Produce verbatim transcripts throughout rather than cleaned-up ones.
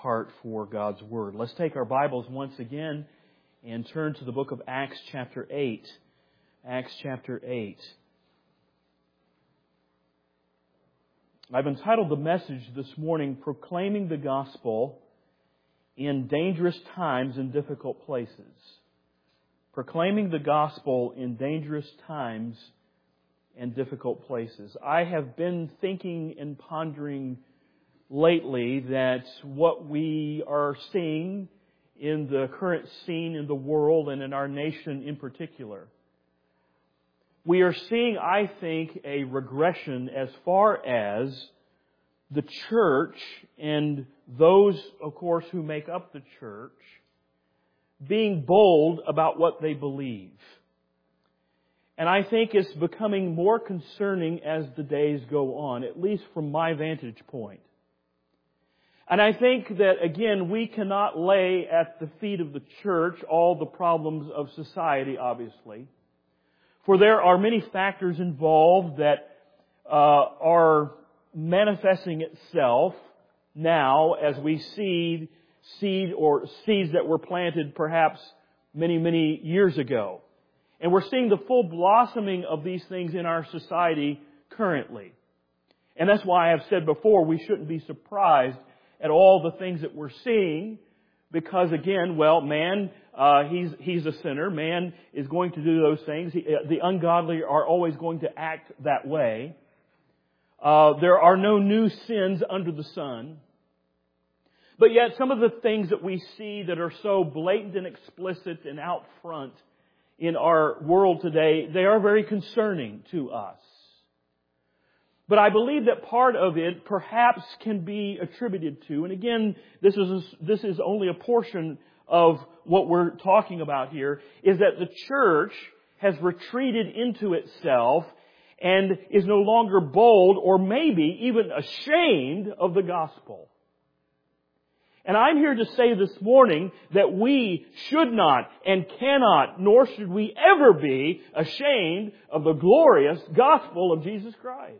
heart for God's Word. Let's take our Bibles once again and turn to the book of Acts chapter eight. Acts chapter eight. I've entitled the message this morning, Proclaiming the Gospel in Dangerous Times and Difficult Places. Proclaiming the Gospel in Dangerous Times and Difficult Places. I have been thinking and pondering lately that what we are seeing in the current scene in the world and in our nation in particular, we are seeing, I think, a regression as far as the church and those, of course, who make up the church being bold about what they believe. And I think it's becoming more concerning as the days go on, at least from my vantage point. And I think that, again, we cannot lay at the feet of the church all the problems of society, obviously. For there are many factors involved that uh, are manifesting itself now as we see seed or seeds that were planted perhaps many, many years ago. And we're seeing the full blossoming of these things in our society currently. And that's why I have said before, we shouldn't be surprised at all the things that we're seeing, because again, well, man, uh, he's he's a sinner. Man is going to do those things. He, uh, the ungodly are always going to act that way. Uh, there are no new sins under the sun. But yet, some of the things that we see that are so blatant and explicit and out front in our world today, they are very concerning to us. But I believe that part of it perhaps can be attributed to, and again, this is this is only a portion of what we're talking about here, is that the church has retreated into itself and is no longer bold or maybe even ashamed of the gospel. And I'm here to say this morning that we should not and cannot, nor should we ever be ashamed of the glorious gospel of Jesus Christ.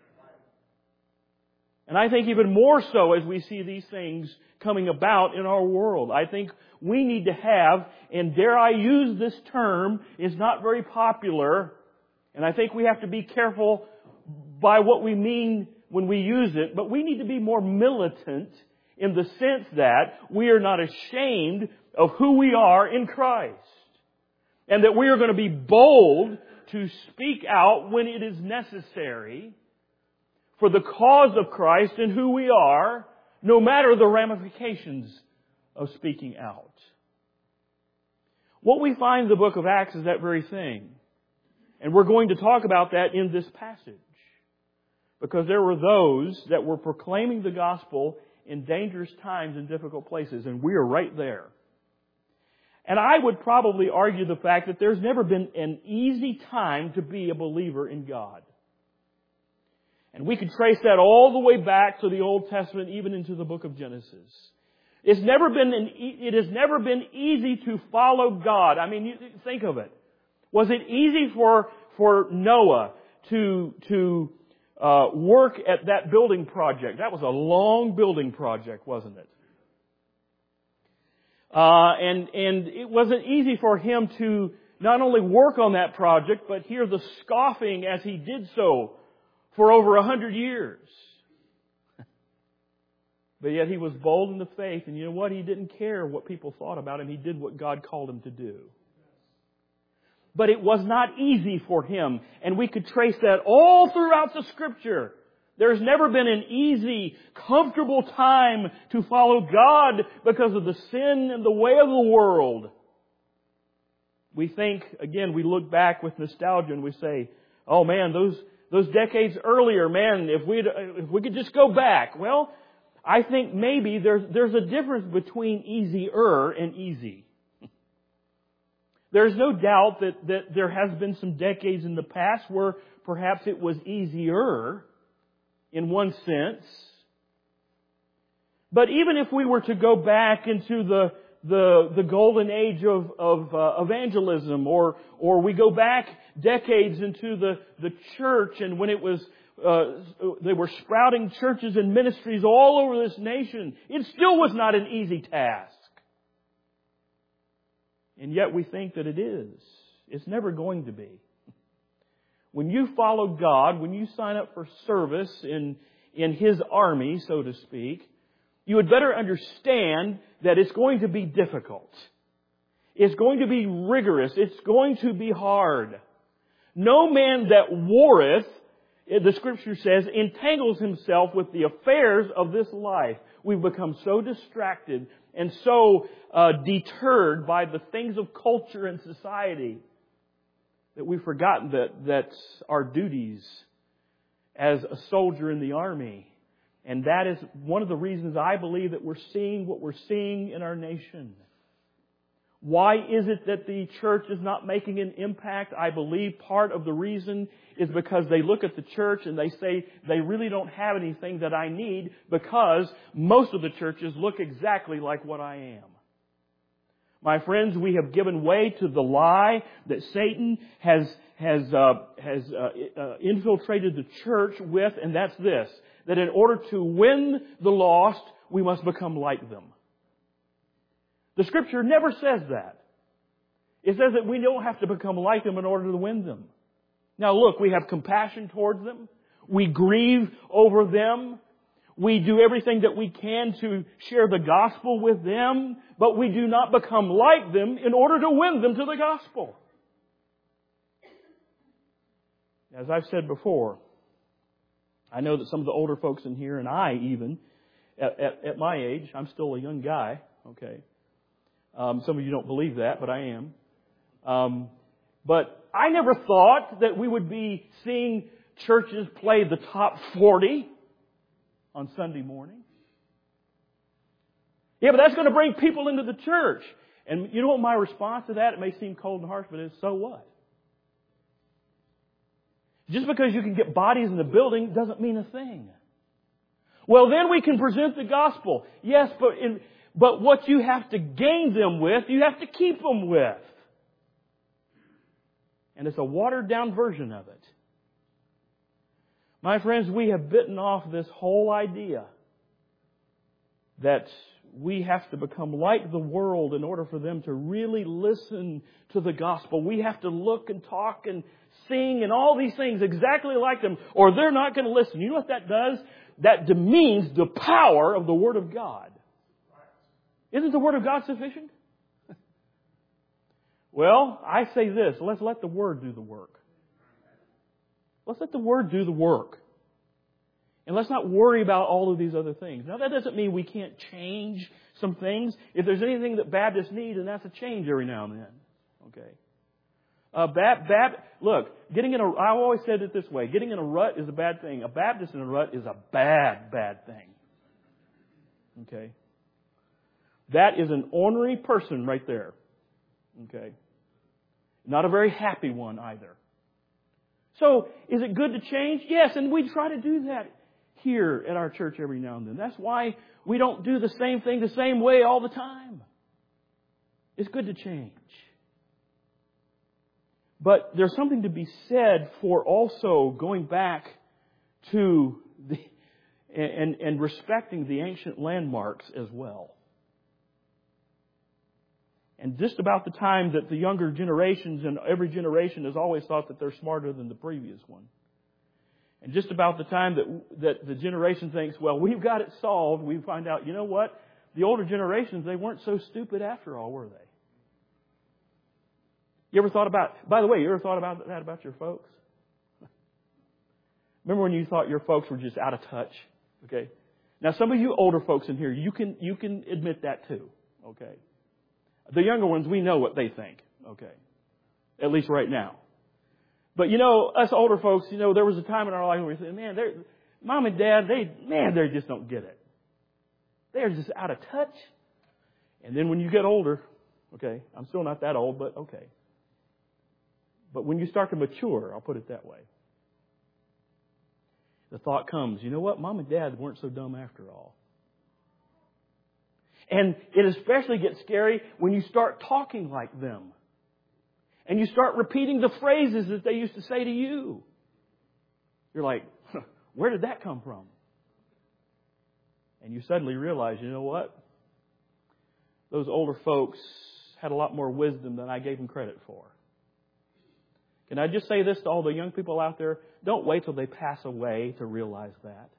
And I think even more so as we see these things coming about in our world. I think we need to have, and dare I use this term, is not very popular, and I think we have to be careful by what we mean when we use it, but we need to be more militant in the sense that we are not ashamed of who we are in Christ. And that we are going to be bold to speak out when it is necessary for the cause of Christ and who we are, no matter the ramifications of speaking out. What we find in the book of Acts is that very thing. And we're going to talk about that in this passage. Because there were those that were proclaiming the gospel in dangerous times and difficult places, and we are right there. And I would probably argue the fact that there's never been an easy time to be a believer in God. And we could trace that all the way back to the Old Testament, even into the book of Genesis. It's never been an, it has never been easy to follow God. I mean, you think of it. Was it easy for, for Noah to, to uh, work at that building project? That was a long building project, wasn't it? Uh, and, and it wasn't easy for him to not only work on that project, but hear the scoffing as he did so for over a hundred years. But yet he was bold in the faith, and you know what? He didn't care what people thought about him. He did what God called him to do. But it was not easy for him, and we could trace that all throughout the Scripture. There's never been an easy, comfortable time to follow God because of the sin and the way of the world. We think, again, we look back with nostalgia and we say, oh man, those Those decades earlier, man, if we if we could just go back. Well, I think maybe there's there's a difference between easier and easy. There's no doubt that, that there has been some decades in the past where perhaps it was easier in one sense. But even if we were to go back into the the the golden age of of uh, evangelism, or or we go back decades into the the church, and when it was uh, they were sprouting churches and ministries all over this nation. It still was not an easy task. And yet we think that it is. It's never going to be. When you follow God, when you sign up for service in, in His army, so to speak, you would better understand that it's going to be difficult. It's going to be rigorous. It's going to be hard. No man that warreth, the Scripture says, entangles himself with the affairs of this life. We've become so distracted and so uh, deterred by the things of culture and society that we've forgotten that, that our duties as a soldier in the army. And that is one of the reasons I believe that we're seeing what we're seeing in our nation. Why is it that the church is not making an impact? I believe part of the reason is because they look at the church and they say they really don't have anything that I need, because most of the churches look exactly like what I am. My friends, we have given way to the lie that Satan has has uh, has uh, uh, infiltrated the church with, and that's this: that in order to win the lost, we must become like them. The Scripture never says that. It says that we don't have to become like them in order to win them. Now look, we have compassion towards them. We grieve over them. We do everything that we can to share the gospel with them, but we do not become like them in order to win them to the gospel. As I've said before, I know that some of the older folks in here, and I even, at, at, at my age, I'm still a young guy, okay. Um, some of you don't believe that, but I am. Um, but I never thought that we would be seeing churches play the top forty on Sunday morning. Yeah, but that's going to bring people into the church. And you know what my response to that? It may seem cold and harsh, but it's so what? Just because you can get bodies in the building doesn't mean a thing. Well, then we can present the gospel. Yes, but in, but what you have to gain them with, you have to keep them with. And it's a watered down version of it. My friends, we have bitten off this whole idea that we have to become like the world in order for them to really listen to the gospel. We have to look and talk and sing and all these things exactly like them, or they're not going to listen. You know what that does? That demeans the power of the Word of God. Isn't the Word of God sufficient? Well, I say this. Let's let the Word do the work. Let's let the Word do the work. And let's not worry about all of these other things. Now, that doesn't mean we can't change some things. If there's anything that Baptists need, then that's a change every now and then. Okay. Uh, Bap, Bap, look, getting in a, I always said it this way. Getting in a rut is a bad thing. A Baptist in a rut is a bad, bad thing. Okay. That is an ornery person right there. Okay. Not a very happy one either. So, is it good to change? Yes, and we try to do that here at our church every now and then. That's why we don't do the same thing the same way all the time. It's good to change. But there's something to be said for also going back to the and, and respecting the ancient landmarks as well. And just about the time that the younger generations, and every generation has always thought that they're smarter than the previous one. And just about the time that that the generation thinks, well, we've got it solved, we find out, you know what? The older generations, they weren't so stupid after all, were they? You ever thought about, by the way, you ever thought about that about your folks? Remember when you thought your folks were just out of touch? Okay. Now some of you older folks in here, you can you can admit that too. Okay. The younger ones, we know what they think. Okay. At least right now. But you know, us older folks, you know, there was a time in our life where we said, man, they're, Mom and Dad, they, man, they just don't get it. They're just out of touch. And then when you get older, okay, I'm still not that old, but okay. But when you start to mature, I'll put it that way, the thought comes, you know what? Mom and Dad weren't so dumb after all. And it especially gets scary when you start talking like them. And you start repeating the phrases that they used to say to you. You're like, huh, Where did that come from? And you suddenly realize, you know what? Those older folks had a lot more wisdom than I gave them credit for. Can I just say this to all the young people out there? Don't wait till they pass away to realize that.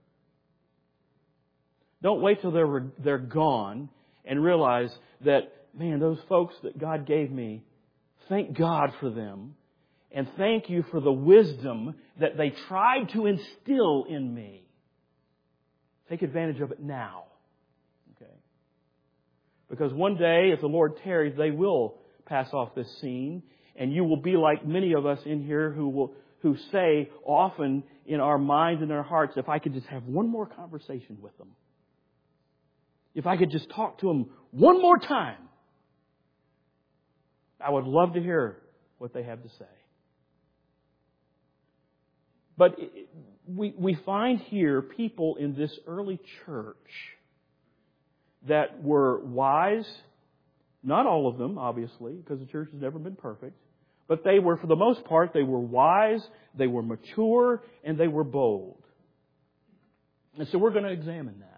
Don't wait till they're, they're gone and realize that, man, those folks that God gave me, thank God for them. And thank you for the wisdom that they tried to instill in me. Take advantage of it now. Okay? Because one day, if the Lord tarries, they will pass off this scene. And you will be like many of us in here who will who say often in our minds and our hearts, if I could just have one more conversation with them. If I could just talk to them one more time. I would love to hear what they have to say. But we we find here people in this early church that were wise. Not all of them, obviously, because the church has never been perfect. But they were, for the most part, they were wise, they were mature, and they were bold. And so we're going to examine that.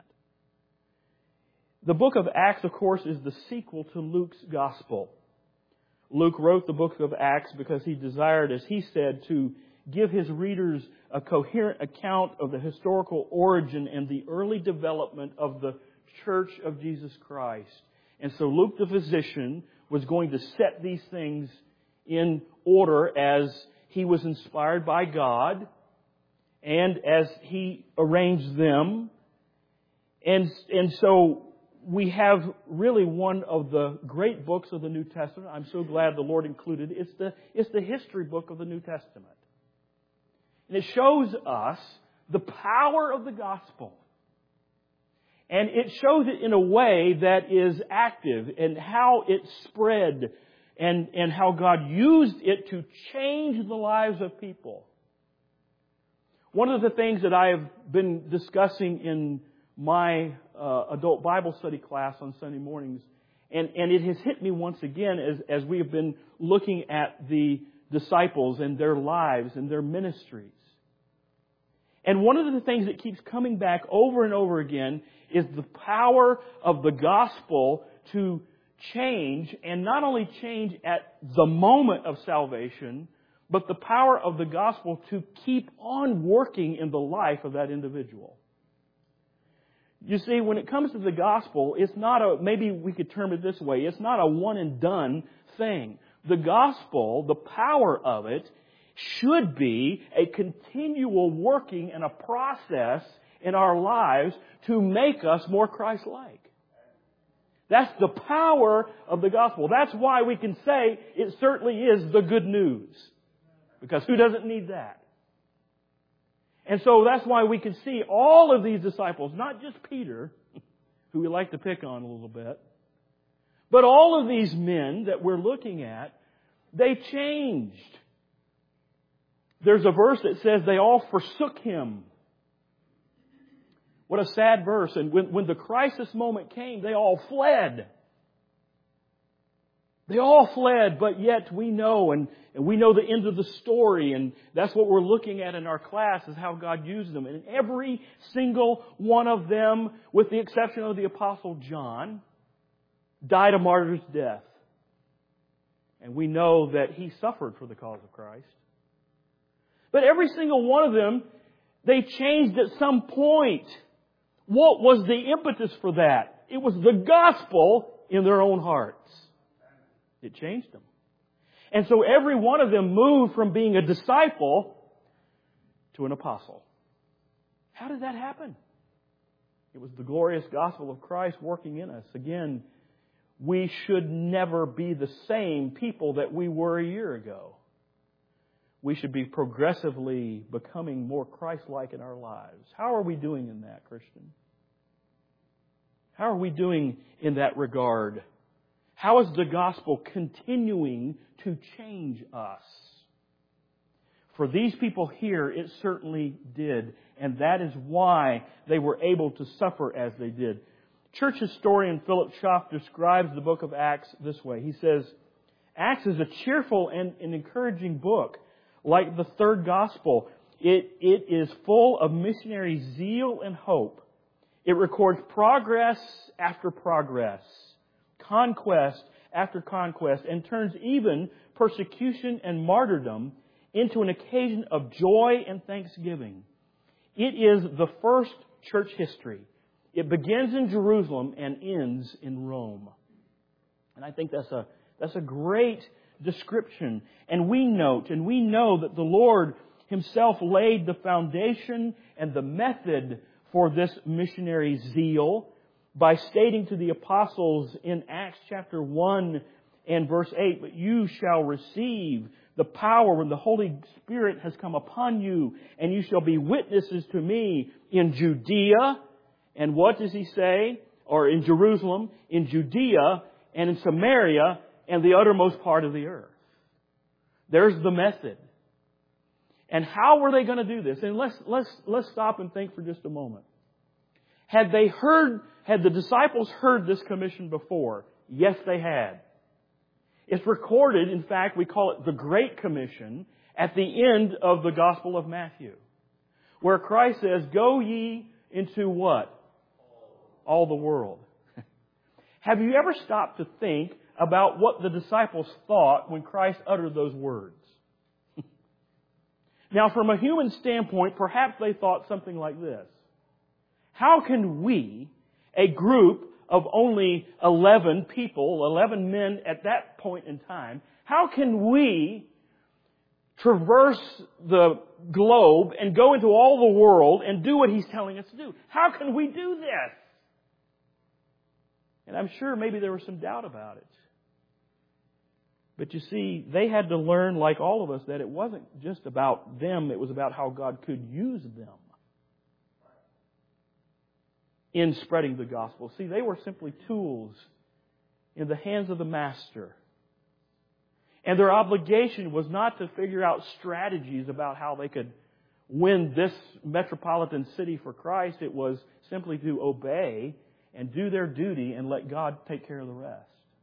The book of Acts, of course, is the sequel to Luke's gospel. Luke wrote the book of Acts because he desired, as he said, to give his readers a coherent account of the historical origin and the early development of the Church of Jesus Christ. And so Luke the physician was going to set these things in order as he was inspired by God and as he arranged them. And, and so we have really one of the great books of the New Testament. I'm so glad the Lord included it. It's the, it's the history book of the New Testament. And it shows us the power of the gospel. And it shows it in a way that is active and how it spread and, and how God used it to change the lives of people. One of the things that I have been discussing in my uh, adult Bible study class on Sunday mornings, and, and it has hit me once again as, as we have been looking at the disciples and their lives and their ministries. And one of the things that keeps coming back over and over again is the power of the gospel to change, and not only change at the moment of salvation, but the power of the gospel to keep on working in the life of that individual. You see, when it comes to the gospel, it's not a, maybe we could term it this way, it's not a one and done thing. The gospel, the power of it, should be a continual working and a process in our lives to make us more Christ-like. That's the power of the gospel. That's why we can say it certainly is the good news. Because who doesn't need that? And so that's why we can see all of these disciples, not just Peter, who we like to pick on a little bit, but all of these men that we're looking at, they changed. There's a verse that says they all forsook Him. What a sad verse. And when, when the crisis moment came, they all fled. They all fled, but yet we know, and, and we know the end of the story, and that's what we're looking at in our class, is how God used them. And every single one of them, with the exception of the Apostle John, died a martyr's death. And we know that he suffered for the cause of Christ. But every single one of them, they changed at some point. What was the impetus for that? It was the gospel in their own hearts. It changed them. And so every one of them moved from being a disciple to an apostle. How did that happen? It was the glorious gospel of Christ working in us. Again, we should never be the same people that we were a year ago. We should be progressively becoming more Christ-like in our lives. How are we doing in that, Christian? How are we doing in that regard? How is the gospel continuing to change us? For these people here, it certainly did. And that is why they were able to suffer as they did. Church historian Philip Schaff describes the book of Acts this way. He says, Acts is a cheerful and an encouraging book. Like the third gospel, It, it is full of missionary zeal and hope. It records progress after progress, conquest after conquest, and turns even persecution and martyrdom into an occasion of joy and thanksgiving. It is the first church history. It begins in Jerusalem and ends in Rome. And I think that's a, that's a great description. And we note and we know that the Lord Himself laid the foundation and the method for this missionary zeal by stating to the apostles in Acts chapter one and verse eight, "But you shall receive the power when the Holy Spirit has come upon you, and you shall be witnesses to me in Judea." And what does He say? Or in Jerusalem, in Judea, and in Samaria, and the uttermost part of the earth. There's the method. And how were they going to do this? And let's, let's, let's stop and think for just a moment. Had they heard, had the disciples heard this commission before? Yes, they had. It's recorded, in fact, we call it the Great Commission, at the end of the Gospel of Matthew, where Christ says, "Go ye into" what? All the world. Have you ever stopped to think about what the disciples thought when Christ uttered those words? Now, from a human standpoint, perhaps they thought something like this: how can we, a group of only eleven people, eleven men at that point in time, how can we traverse the globe and go into all the world and do what He's telling us to do? How can we do this? And I'm sure maybe there was some doubt about it. But you see, they had to learn, like all of us, that it wasn't just about them. It was about how God could use them in spreading the gospel. See, they were simply tools in the hands of the Master. And their obligation was not to figure out strategies about how they could win this metropolitan city for Christ. It was simply to obey and do their duty and let God take care of the rest.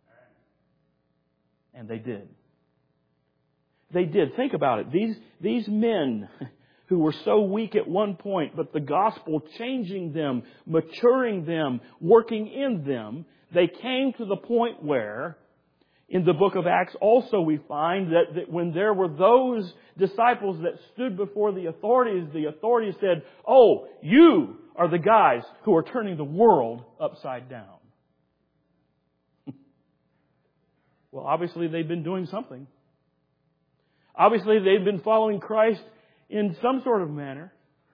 And they did. They did. Think about it. These, these men who were so weak at one point, but the gospel changing them, maturing them, working in them, they came to the point where, in the book of Acts also we find that, that when there were those disciples that stood before the authorities, the authorities said, "Oh, you are the guys who are turning the world upside down." Well, obviously they've been doing something. Obviously they've been following Christ in some sort of manner.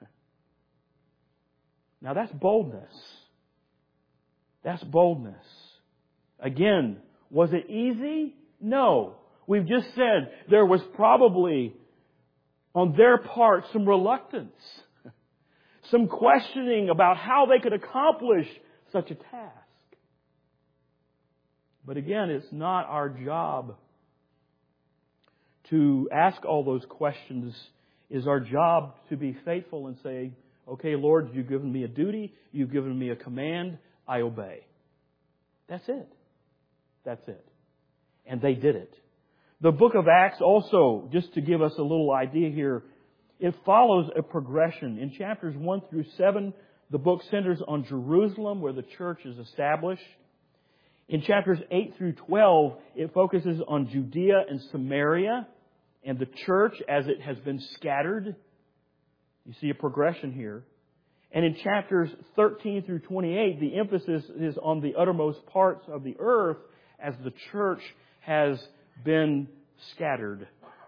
Now that's boldness. That's boldness. Again, was it easy? No. We've just said there was probably on their part some reluctance, some questioning about how they could accomplish such a task. But again, it's not our job to ask all those questions. It's our job to be faithful and say, "Okay, Lord, you've given me a duty. You've given me a command. I obey." That's it. That's it. And they did it. The book of Acts also, just to give us a little idea here, it follows a progression. In chapters one through seven, the book centers on Jerusalem, where the church is established. In chapters eight through twelve, it focuses on Judea and Samaria and the church as it has been scattered. You see a progression here. And in chapters thirteen through twenty-eight, the emphasis is on the uttermost parts of the earth as the church has been scattered.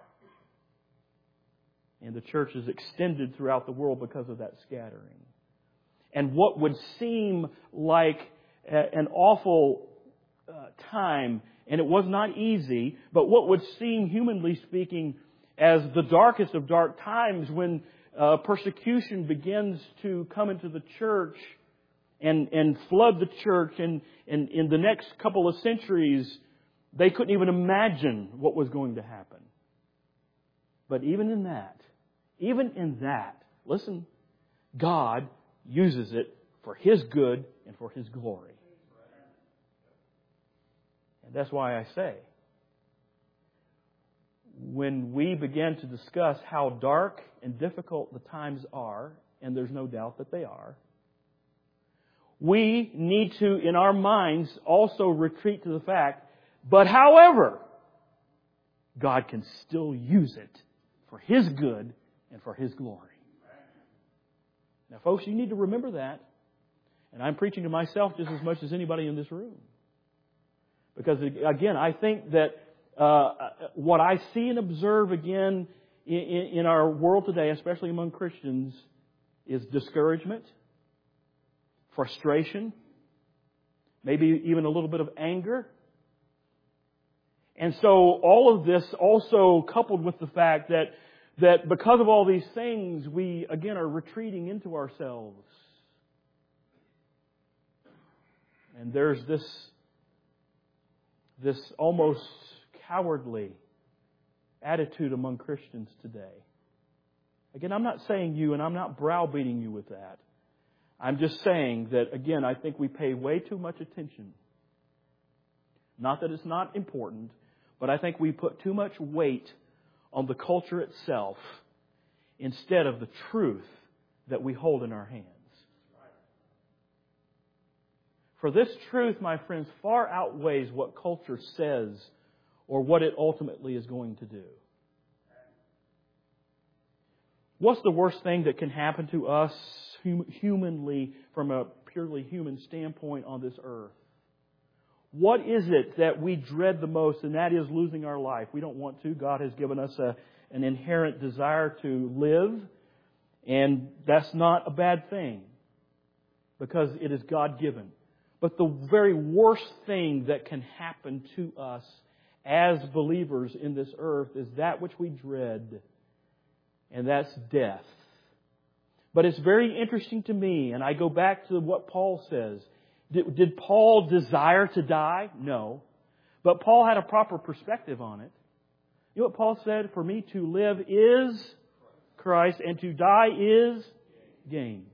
And the church is extended throughout the world because of that scattering. And what would seem like an awful uh, time, and it was not easy, but what would seem, humanly speaking, as the darkest of dark times when uh, persecution begins to come into the church and, and flood the church, and, and in the next couple of centuries, they couldn't even imagine what was going to happen. But even in that, even in that, listen, God uses it for His good and for His glory. And that's why I say, when we begin to discuss how dark and difficult the times are, and there's no doubt that they are, we need to, in our minds, also retreat to the fact, but however, God can still use it for His good and for His glory. Now, folks, you need to remember that. And I'm preaching to myself just as much as anybody in this room. Because, again, I think that uh, what I see and observe again in, in our world today, especially among Christians, is discouragement, frustration, maybe even a little bit of anger. And so all of this also coupled with the fact that, that because of all these things, we, again, are retreating into ourselves. And there's this, this almost cowardly attitude among Christians today. Again, I'm not saying you, and I'm not browbeating you with that. I'm just saying that, again, I think we pay way too much attention. Not that it's not important, but I think we put too much weight on the culture itself instead of the truth that we hold in our hands. For this truth, my friends, far outweighs what culture says or what it ultimately is going to do. What's the worst thing that can happen to us hum- humanly from a purely human standpoint on this earth? What is it that we dread the most, and that is losing our life? We don't want to. God has given us a, an inherent desire to live, and that's not a bad thing because it is God-given. But the very worst thing that can happen to us as believers in this earth is that which we dread, and that's death. But it's very interesting to me, and I go back to what Paul says. Did, did Paul desire to die? No. But Paul had a proper perspective on it. You know what Paul said? For me to live is Christ, and to die is gain.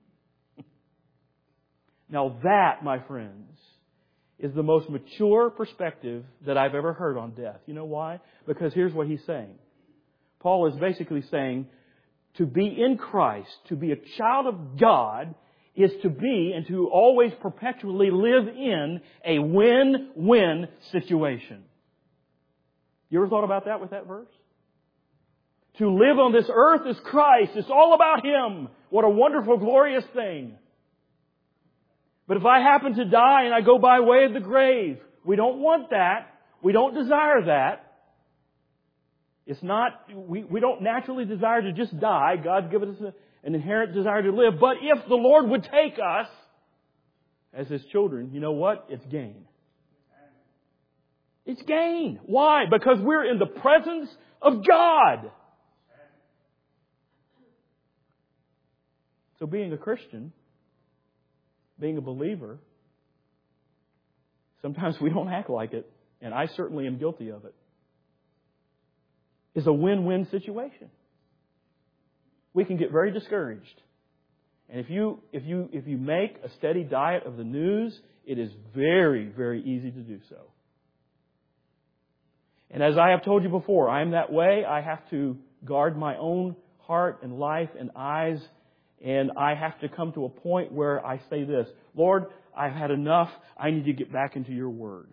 Now that, my friends, is the most mature perspective that I've ever heard on death. You know why? Because here's what he's saying. Paul is basically saying, to be in Christ, to be a child of God, is to be and to always perpetually live in a win-win situation. You ever thought about that with that verse? To live on this earth is Christ. It's all about Him. What a wonderful, glorious thing. But if I happen to die and I go by way of the grave, we don't want that. We don't desire that. It's not, we, we don't naturally desire to just die. God's given us a, an inherent desire to live. But if the Lord would take us as His children, you know what? It's gain. It's gain. Why? Because we're in the presence of God. So being a Christian, being a believer, sometimes we don't act like it, and I certainly am guilty of it, is a win-win situation. We can get very discouraged. And if you, if you, if you make a steady diet of the news, it is very, very easy to do so. And as I have told you before, I am that way. I have to guard my own heart and life and eyes. And I have to come to a point where I say this, Lord, I've had enough. I need to get back into Your Word.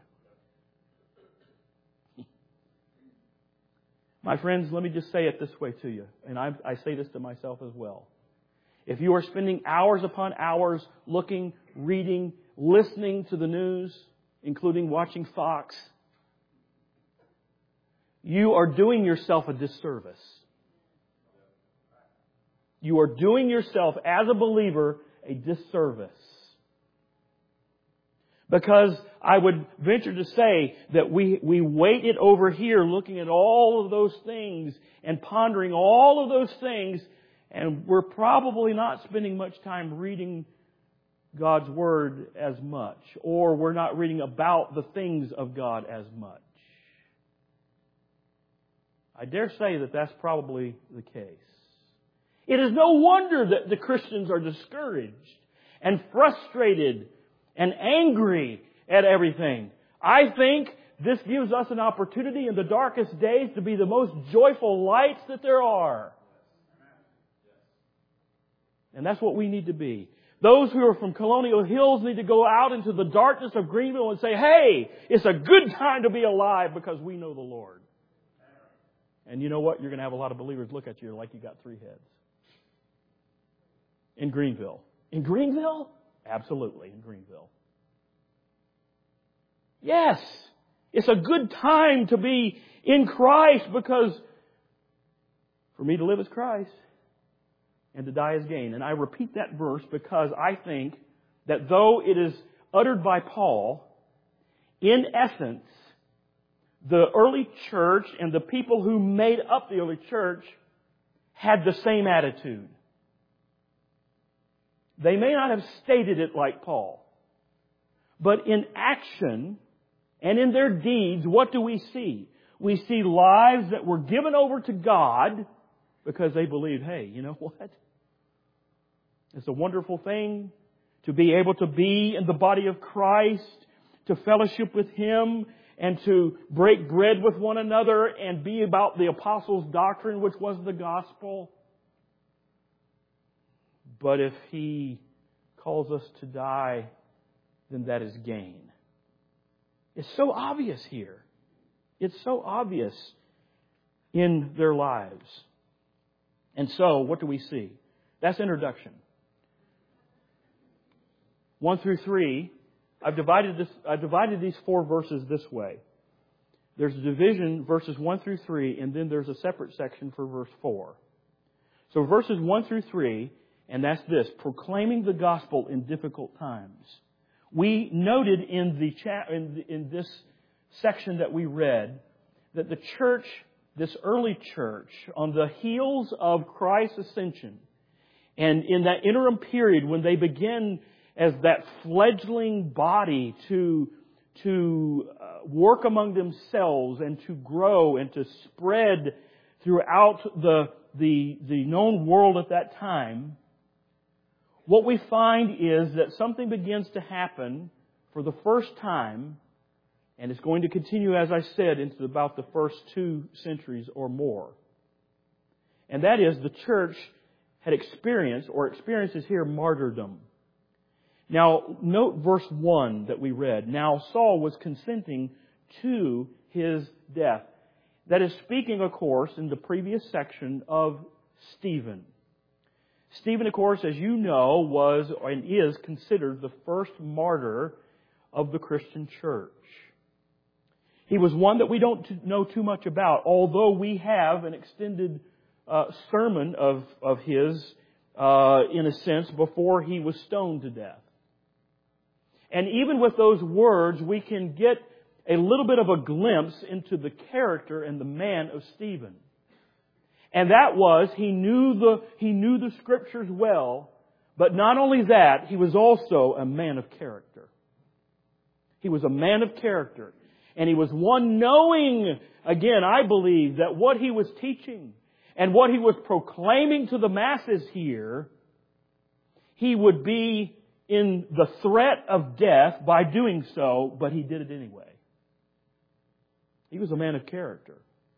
My friends, let me just say it this way to you. And I, I say this to myself as well. If you are spending hours upon hours looking, reading, listening to the news, including watching Fox, you are doing yourself a disservice. You are doing yourself, as a believer, a disservice. Because I would venture to say that we, we wait it over here looking at all of those things and pondering all of those things, and we're probably not spending much time reading God's Word as much, or we're not reading about the things of God as much. I dare say that that's probably the case. It is no wonder that the Christians are discouraged and frustrated and angry at everything. I think This gives us an opportunity in the darkest days to be the most joyful lights that there are. And that's what we need to be. Those who are from Colonial Hills need to go out into the darkness of Greenville and say, hey, it's a good time to be alive because we know the Lord. And you know what? You're going to have a lot of believers look at you like you got three heads. In Greenville. In Greenville? Absolutely, in Greenville. Yes, it's a good time to be in Christ because for me to live is Christ and to die is gain. And I repeat that verse because I think that though it is uttered by Paul, in essence, the early church and the people who made up the early church had the same attitude. They may not have stated it like Paul, but in action and in their deeds, what do we see? We see lives that were given over to God because they believed, hey, you know what? It's a wonderful thing to be able to be in the body of Christ, to fellowship with Him, and to break bread with one another and be about the apostles' doctrine, which was the gospel. But if He calls us to die, then that is gain. It's so obvious here. It's so obvious in their lives. And so, what do we see? That's introduction. One through three, I've divided this. I've divided these four verses this way. There's a division, verses one through three, and then there's a separate section for verse four. So verses one through three, and that's this: proclaiming the gospel in difficult times. We noted in the cha- in, the, in this section that we read that the church, this early church, on the heels of Christ's ascension, and in that interim period when they begin as that fledgling body to to uh, work among themselves and to grow and to spread throughout the the the known world at that time, what we find is that something begins to happen for the first time, and it's going to continue, as I said, into about the first two centuries or more. And that is, the church had experienced, or experiences here, martyrdom. Now, note verse one that we read. Now Saul was consenting to his death. That is speaking, of course, in the previous section of Stephen. Stephen, of course, as you know, was and is considered the first martyr of the Christian church. He was one that we don't know too much about, although we have an extended uh, sermon of, of his, uh, in a sense, before he was stoned to death. And even with those words, we can get a little bit of a glimpse into the character and the man of Stephen. And that was, he knew the, he knew the Scriptures well, but not only that, he was also a man of character. He was a man of character. And he was one knowing, again, I believe, that what he was teaching and what he was proclaiming to the masses here, he would be in the threat of death by doing so, but he did it anyway. He was a man of character.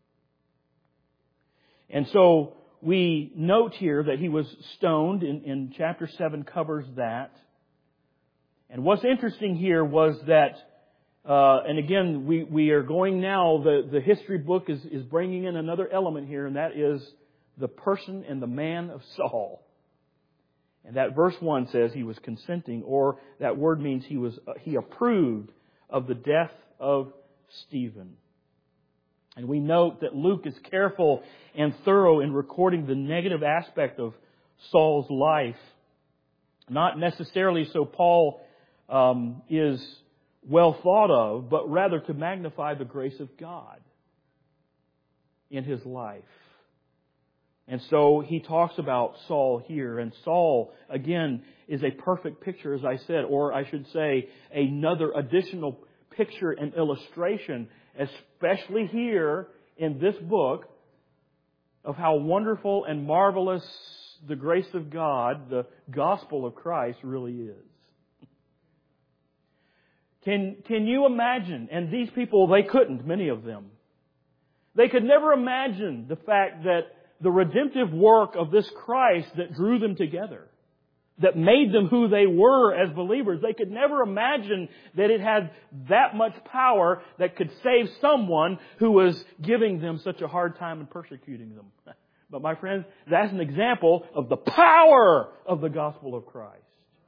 And so we note here that he was stoned, in, in chapter seven covers that. And what's interesting here was that, uh, and again, we, we are going now, the, the history book is, is bringing in another element here, and that is the person and the man of Saul. And that verse one says he was consenting, or that word means he was he approved of the death of Stephen. And we note that Luke is careful and thorough in recording the negative aspect of Saul's life. Not necessarily so Paul um, is well thought of, but rather to magnify the grace of God in his life. And so he talks about Saul here. And Saul, again, is a perfect picture, as I said, or I should say another additional picture and illustration, especially here in this book, of how wonderful and marvelous the grace of God, the gospel of Christ, really is. Can, can you imagine? And these people, they couldn't, many of them. They could never imagine the fact that the redemptive work of this Christ that drew them together, that made them who they were as believers, they could never imagine that it had that much power that could save someone who was giving them such a hard time and persecuting them. But my friends, that's an example of the power of the gospel of Christ.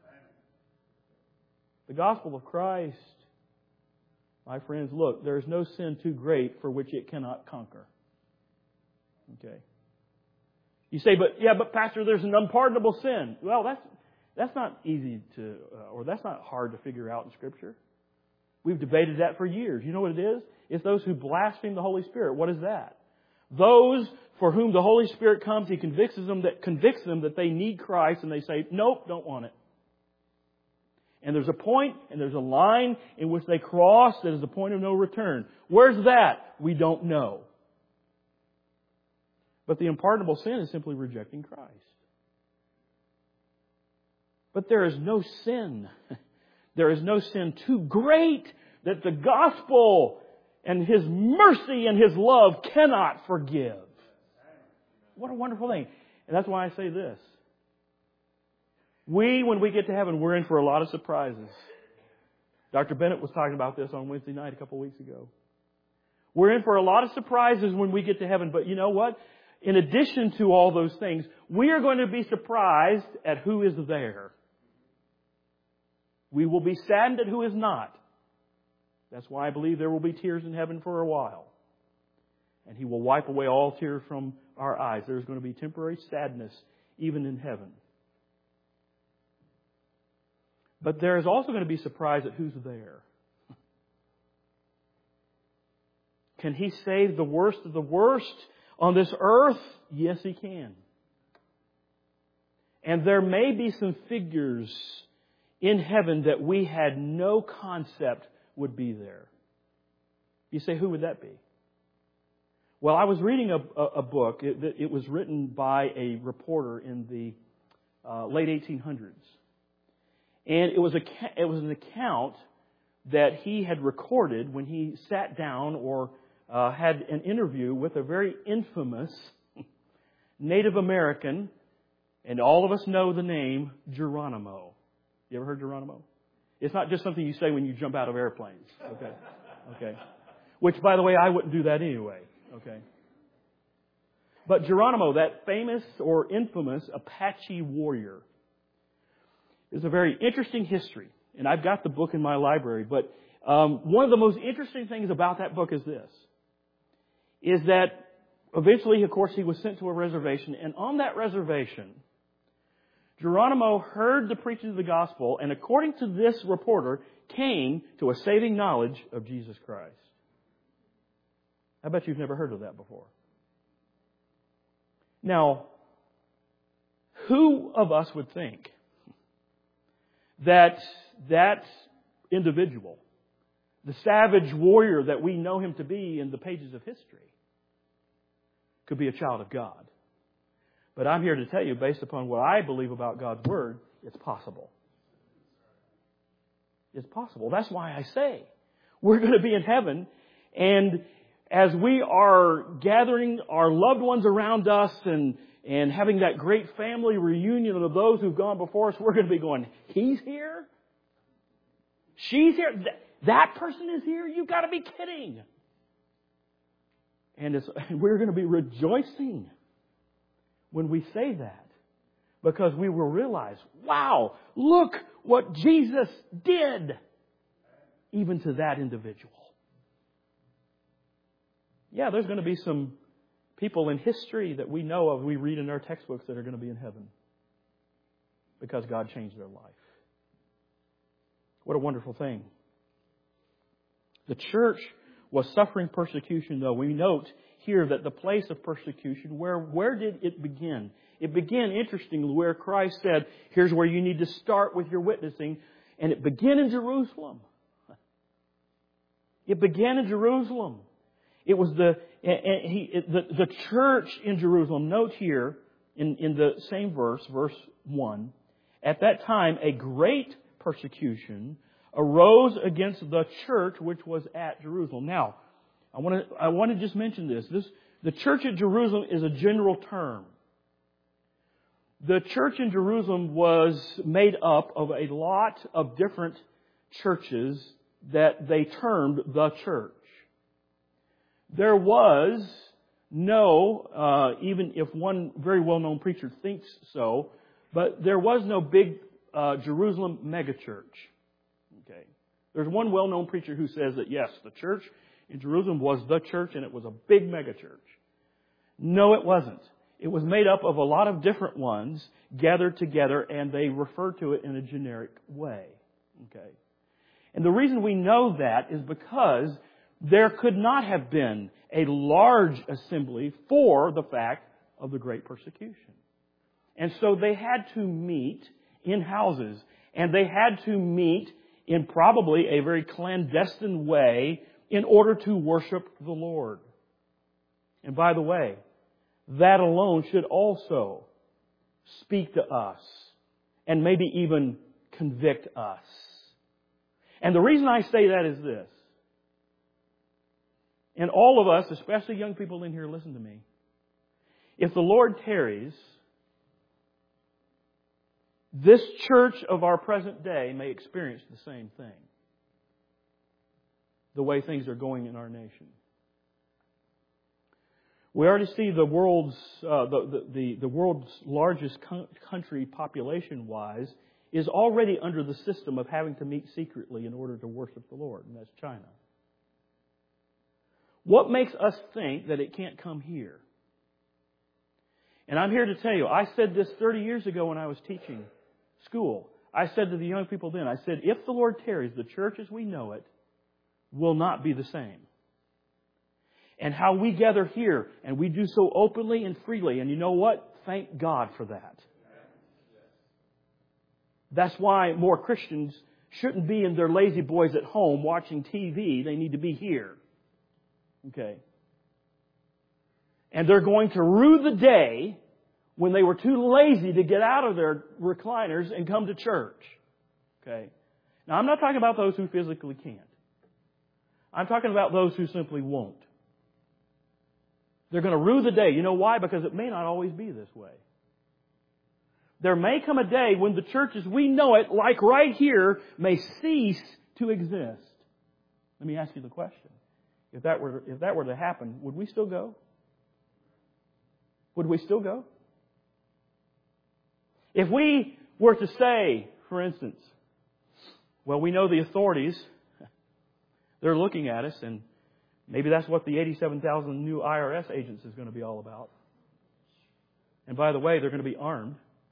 The gospel of Christ, my friends, look, there is no sin too great for which it cannot conquer. Okay. You say, but yeah, but Pastor, there's an unpardonable sin. Well, that's that's not easy to, uh, or that's not hard to figure out in Scripture. We've debated that for years. You know what it is? It's those who blaspheme the Holy Spirit. What is that? Those for whom the Holy Spirit comes, He convicts them that convicts them that they need Christ, and they say, nope, don't want it. And there's a point and there's a line in which they cross that is the point of no return. Where's that? We don't know. But the unpardonable sin is simply rejecting Christ. But there is no sin. There is no sin too great that the gospel and His mercy and His love cannot forgive. What a wonderful thing. And that's why I say this. We, when we get to heaven, we're in for a lot of surprises. Doctor Bennett was talking about this on Wednesday night a couple of weeks ago. We're in for a lot of surprises when we get to heaven. But you know what? In addition to all those things, we are going to be surprised at who is there. We will be saddened at who is not. That's why I believe there will be tears in heaven for a while. And He will wipe away all tears from our eyes. There's going to be temporary sadness even in heaven. But there is also going to be surprise at who's there. Can He save the worst of the worst on this earth? Yes, He can. And there may be some figures in heaven that we had no concept would be there. You say, who would that be? Well, I was reading a, a, a book. It, it was written by a reporter in the uh, late eighteen hundreds. And it was a it was an account that he had recorded when he sat down or uh, had an interview with a very infamous Native American, and all of us know the name Geronimo. You ever heard Geronimo? It's not just something you say when you jump out of airplanes. Okay, okay. Which, by the way, I wouldn't do that anyway. Okay. But Geronimo, that famous or infamous Apache warrior, is a very interesting history. And I've got the book in my library. But um, one of the most interesting things about that book is this. Is that eventually, of course, he was sent to a reservation. And on that reservation, Geronimo heard the preaching of the gospel. And according to this reporter, came to a saving knowledge of Jesus Christ. I bet you've never heard of that before. Now, who of us would think that that individual, the savage warrior that we know him to be in the pages of history, could be a child of God? But I'm here to tell you, based upon what I believe about God's Word, it's possible. It's possible. That's why I say we're going to be in heaven, and as we are gathering our loved ones around us and And having that great family reunion of those who've gone before us, we're going to be going, He's here? She's here? Th- that person is here? You've got to be kidding. And it's, we're going to be rejoicing when we say that. Because we will realize, wow, look what Jesus did. Even to that individual. Yeah, there's going to be some people in history that we know of, we read in our textbooks, that are going to be in heaven because God changed their life. What a wonderful thing. The church was suffering persecution, though. We note here that the place of persecution, where, where did it begin? It began, interestingly, where Christ said, here's where you need to start with your witnessing. And it began in Jerusalem. It began in Jerusalem. It was the and he, the, the church in Jerusalem. Note here in, in the same verse, verse one, at that time a great persecution arose against the church which was at Jerusalem. Now, I want to I want to just mention this. This the church at Jerusalem is a general term. The church in Jerusalem was made up of a lot of different churches that they termed the church. There was no, uh, even if one very well-known preacher thinks so, but there was no big uh, Jerusalem megachurch. Okay, there's one well-known preacher who says that yes, the church in Jerusalem was the church and it was a big megachurch. No, it wasn't. It was made up of a lot of different ones gathered together, and they refer to it in a generic way. Okay. And the reason we know that is because there could not have been a large assembly for the fact of the great persecution. And so they had to meet in houses, and they had to meet in probably a very clandestine way in order to worship the Lord. And by the way, that alone should also speak to us and maybe even convict us. And the reason I say that is this. And all of us, especially young people in here, listen to me. If the Lord tarries, this church of our present day may experience the same thing. The way things are going in our nation. We already see the world's uh, the, the the world's largest country population-wise is already under the system of having to meet secretly in order to worship the Lord, and that's China. What makes us think that it can't come here? And I'm here to tell you, I said this thirty years ago when I was teaching school. I said to the young people then, I said, if the Lord tarries, the church as we know it will not be the same. And how we gather here, and we do so openly and freely. And you know what? Thank God for that. That's why more Christians shouldn't be in their lazy boys at home watching T V. They need to be here. Okay. And they're going to rue the day when they were too lazy to get out of their recliners and come to church. Okay. Now, I'm not talking about those who physically can't. I'm talking about those who simply won't. They're going to rue the day. You know why? Because it may not always be this way. There may come a day when the church as we know it, like right here, may cease to exist. Let me ask you the question. If that were, if that were to happen, would we still go? Would we still go? If we were to say, for instance, well, we know the authorities, they're looking at us, and maybe that's what the eighty-seven thousand new I R S agents is going to be all about. And by the way, they're going to be armed.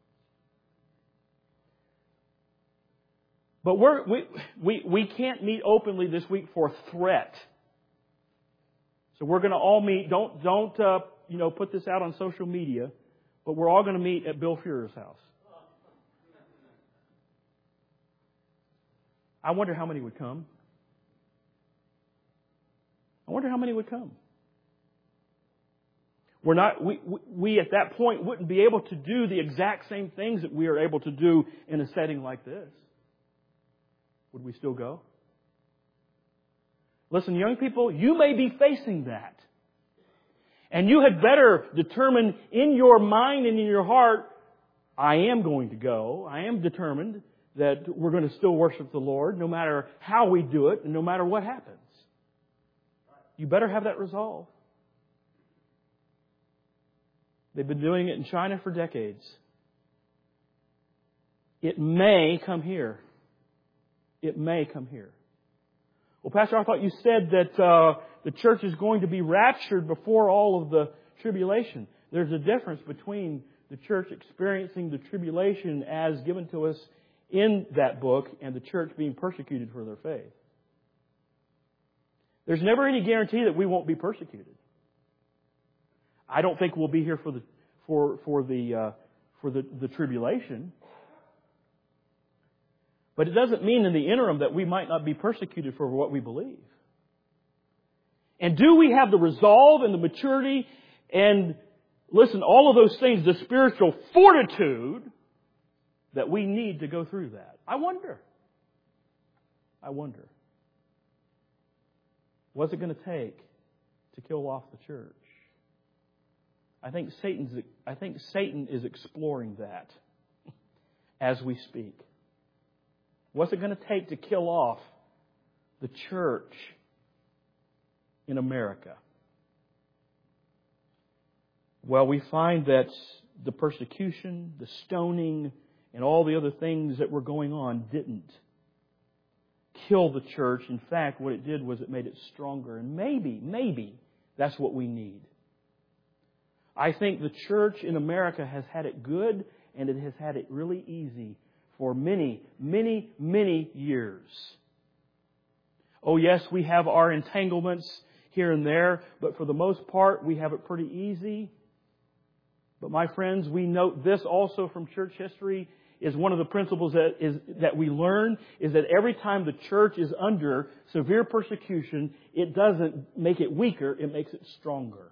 But we're, we we we can't meet openly this week for threat. So we're going to all meet. Don't don't uh, you know put this out on social media. But we're all going to meet at Bill Fuhrer's house. I wonder how many would come. I wonder how many would come. We're not, we, we, we at that point wouldn't be able to do the exact same things that we are able to do in a setting like this. Would we still go? Listen, young people, you may be facing that. And you had better determine in your mind and in your heart, I am going to go. I am determined that we're going to still worship the Lord no matter how we do it and no matter what happens. You better have that resolve. They've been doing it in China for decades. It may come here. It may come here. Well, Pastor, I thought you said that uh, the church is going to be raptured before all of the tribulation. There's a difference between the church experiencing the tribulation as given to us in that book and the church being persecuted for their faith. There's never any guarantee that we won't be persecuted. I don't think we'll be here for the for for the uh, for the, the tribulation. But it doesn't mean in the interim that we might not be persecuted for what we believe. And do we have the resolve and the maturity and, listen, all of those things, the spiritual fortitude that we need to go through that? I wonder. I wonder. What's it going to take to kill off the church? I think Satan's I think Satan is exploring that as we speak. What's it going to take to kill off the church in America? Well, we find that the persecution, the stoning, and all the other things that were going on didn't kill the church. In fact, what it did was it made it stronger. And maybe, maybe that's what we need. I think the church in America has had it good, and it has had it really easy for many, many, many years. Oh yes, we have our entanglements here and there, but for the most part, we have it pretty easy. But my friends, we note this also from church history, is one of the principles that is that we learn is that every time the church is under severe persecution, it doesn't make it weaker, it makes it stronger.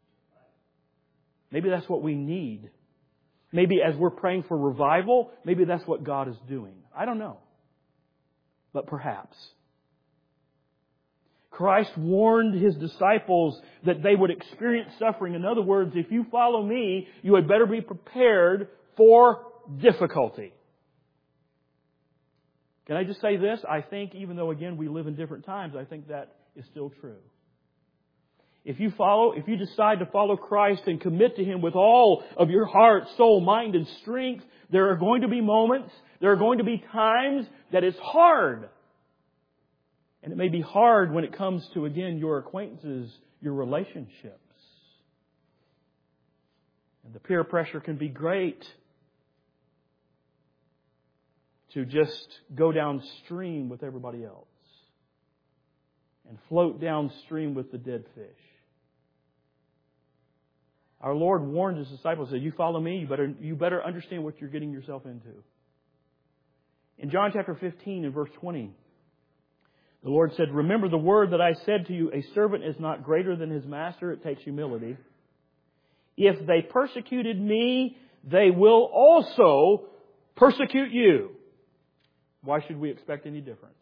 Maybe that's what we need. Maybe as we're praying for revival, maybe that's what God is doing. I don't know. But perhaps. Christ warned His disciples that they would experience suffering. In other words, if you follow me, you had better be prepared for difficulty. Can I just say this? I think even though, again, we live in different times, I think that is still true. If you follow, if you decide to follow Christ and commit to Him with all of your heart, soul, mind, and strength, there are going to be moments, there are going to be times that it's hard. And it may be hard when it comes to, again, your acquaintances, your relationships. And the peer pressure can be great to just go downstream with everybody else and float downstream with the dead fish. Our Lord warned His disciples, said, you follow me, you better, you better understand what you're getting yourself into. In John chapter fifteen and verse twenty, the Lord said, remember the word that I said to you, a servant is not greater than his master. It takes humility. If they persecuted me, they will also persecute you. Why should we expect any difference?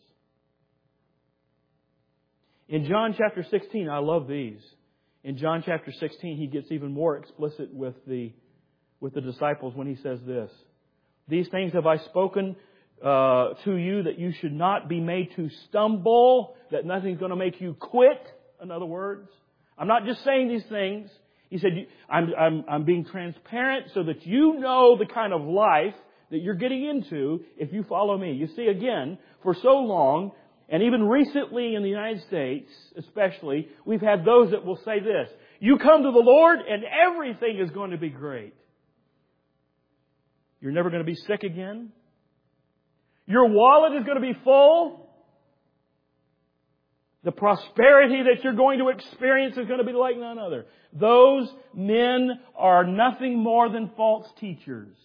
In John chapter sixteen, I love these. In John chapter sixteen, He gets even more explicit with the, with the disciples when He says this. These things have I spoken uh, to you that you should not be made to stumble, that nothing's going to make you quit. In other words, I'm not just saying these things. He said, I'm, I'm, I'm being transparent so that you know the kind of life that you're getting into if you follow me. You see, again, for so long, and even recently in the United States, especially, we've had those that will say this, you come to the Lord and everything is going to be great. You're never going to be sick again. Your wallet is going to be full. The prosperity that you're going to experience is going to be like none other. Those men are nothing more than false teachers.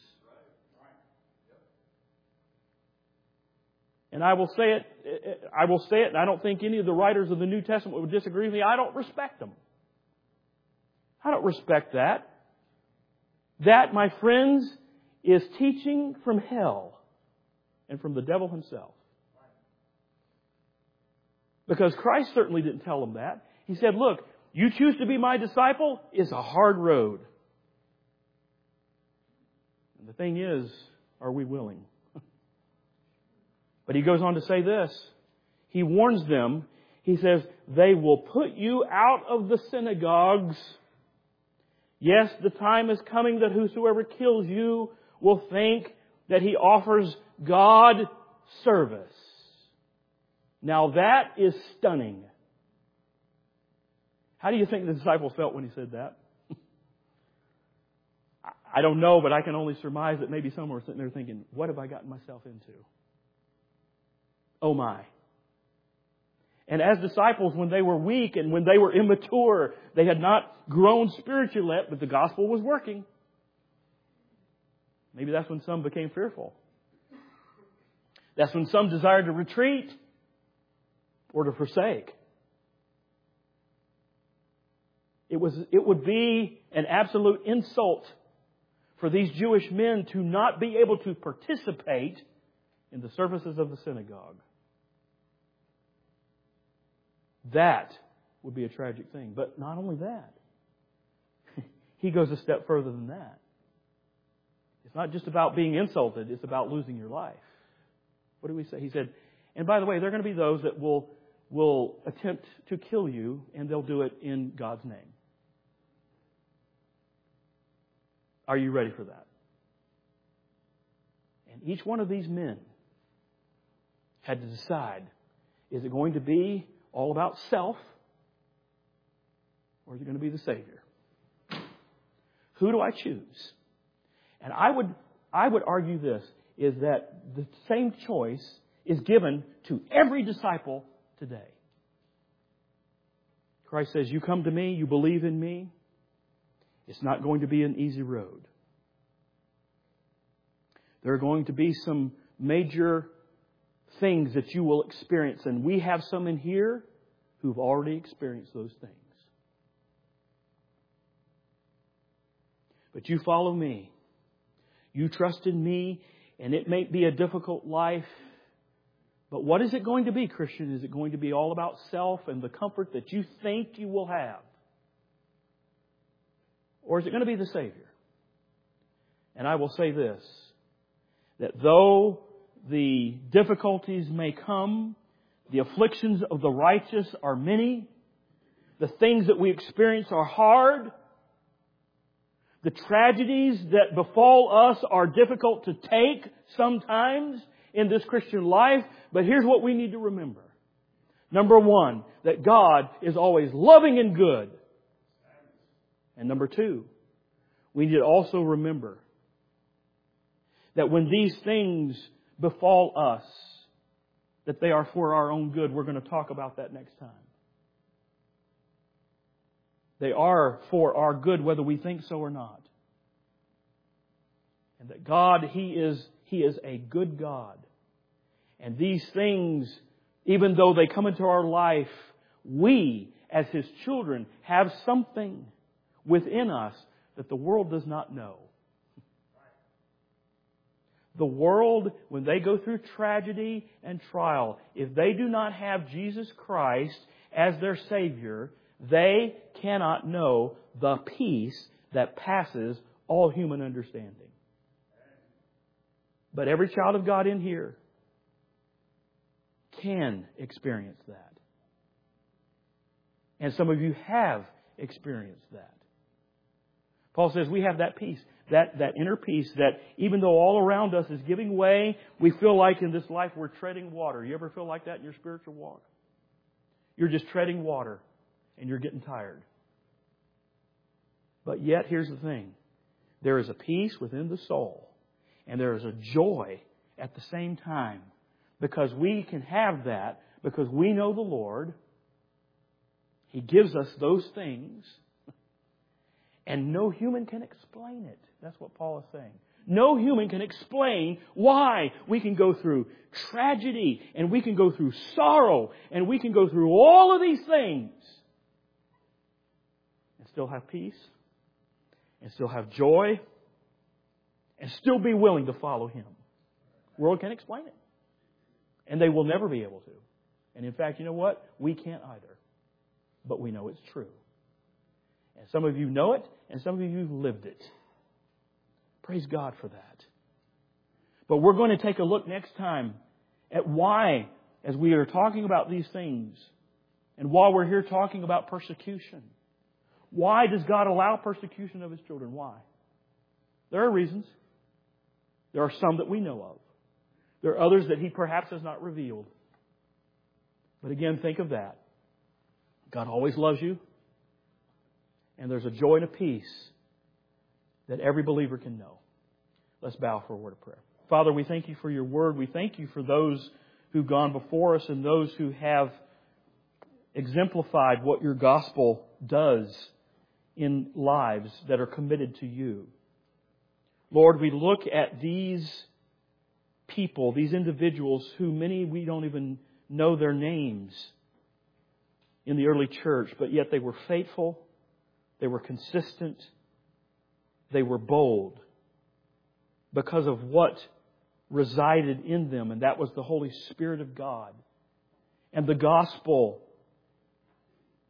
And I will say it, I will say it, and I don't think any of the writers of the New Testament would disagree with me. I don't respect them. I don't respect that. That, my friends, is teaching from hell and from the devil himself. Because Christ certainly didn't tell them that. He said, look, you choose to be my disciple, it's a hard road. And the thing is, are we willing? But He goes on to say this. He warns them. He says, they will put you out of the synagogues. Yes, the time is coming that whosoever kills you will think that he offers God service. Now that is stunning. How do you think the disciples felt when He said that? I don't know, but I can only surmise that maybe some were sitting there thinking, what have I gotten myself into? Oh my. And as disciples, when they were weak and when they were immature, they had not grown spiritually yet, but the gospel was working. Maybe that's when some became fearful. That's when some desired to retreat or to forsake. It was, it would be an absolute insult for these Jewish men to not be able to participate in the services of the synagogue. That would be a tragic thing. But not only that. He goes a step further than that. It's not just about being insulted. It's about losing your life. What do we say? He said, and by the way, there are going to be those that will, will attempt to kill you, and they'll do it in God's name. Are you ready for that? And each one of these men had to decide, is it going to be all about self, or is it going to be the Savior? Who do I choose? And I would I would argue this, is that the same choice is given to every disciple today. Christ says, you come to me, you believe in me. It's not going to be an easy road. There are going to be some major things that you will experience. And we have some in here who've already experienced those things. But you follow me. You trust in me, and it may be a difficult life. But what is it going to be, Christian? Is it going to be all about self and the comfort that you think you will have? Or is it going to be the Savior? And I will say this, that though the difficulties may come, the afflictions of the righteous are many, the things that we experience are hard, the tragedies that befall us are difficult to take sometimes in this Christian life. But here's what we need to remember. Number one, that God is always loving and good. And number two, we need to also remember that when these things befall us, that they are for our own good. We're going to talk about that next time. They are for our good, whether we think so or not. And that God, He is, He is a good God. And these things, even though they come into our life, we, as His children, have something within us that the world does not know. The world, when they go through tragedy and trial, if they do not have Jesus Christ as their Savior, they cannot know the peace that passes all human understanding. But every child of God in here can experience that. And some of you have experienced that. Paul says we have that peace, that, that inner peace that even though all around us is giving way, we feel like in this life we're treading water. You ever feel like that in your spiritual walk? You're just treading water. And you're getting tired. But yet, here's the thing. There is a peace within the soul. And there is a joy at the same time. Because we can have that. Because we know the Lord. He gives us those things. And no human can explain it. That's what Paul is saying. No human can explain why we can go through tragedy. And we can go through sorrow. And we can go through all of these things. Still have peace, and still have joy, and still be willing to follow Him. The world can't explain it. And they will never be able to. And in fact, you know what? We can't either. But we know it's true. And some of you know it, and some of you have lived it. Praise God for that. But we're going to take a look next time at why, as we are talking about these things, and while we're here talking about persecution, why does God allow persecution of His children? Why? There are reasons. There are some that we know of. There are others that He perhaps has not revealed. But again, think of that. God always loves you. And there's a joy and a peace that every believer can know. Let's bow for a word of prayer. Father, we thank You for Your Word. We thank You for those who've gone before us and those who have exemplified what Your gospel does in lives that are committed to You. Lord, we look at these people, these individuals who many we don't even know their names in the early church, but yet they were faithful, they were consistent, they were bold because of what resided in them, and that was the Holy Spirit of God. And the gospel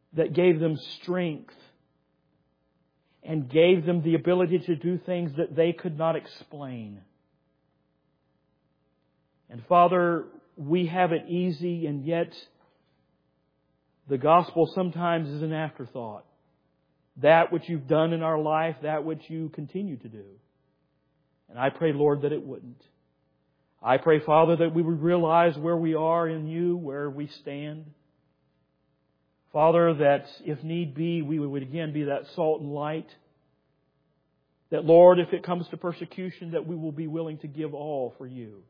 that gave them strength and gave them the ability to do things that they could not explain. And Father, we have it easy, and yet the gospel sometimes is an afterthought. That which You've done in our life, that which You continue to do. And I pray, Lord, that it wouldn't. I pray, Father, that we would realize where we are in You, where we stand. Father, that if need be, we would again be that salt and light. That, Lord, if it comes to persecution, that we will be willing to give all for You.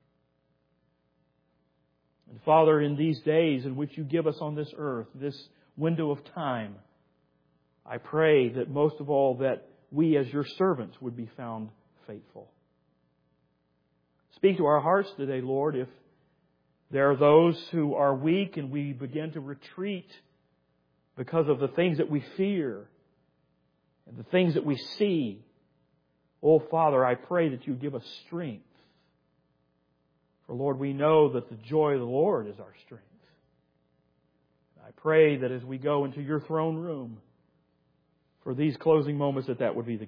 And Father, in these days in which You give us on this earth, this window of time, I pray that most of all that we as Your servants would be found faithful. Speak to our hearts today, Lord, if there are those who are weak and we begin to retreat because of the things that we fear and the things that we see. Oh, Father, I pray that You give us strength. For, Lord, we know that the joy of the Lord is our strength. I pray that as we go into Your throne room for these closing moments, that that would be the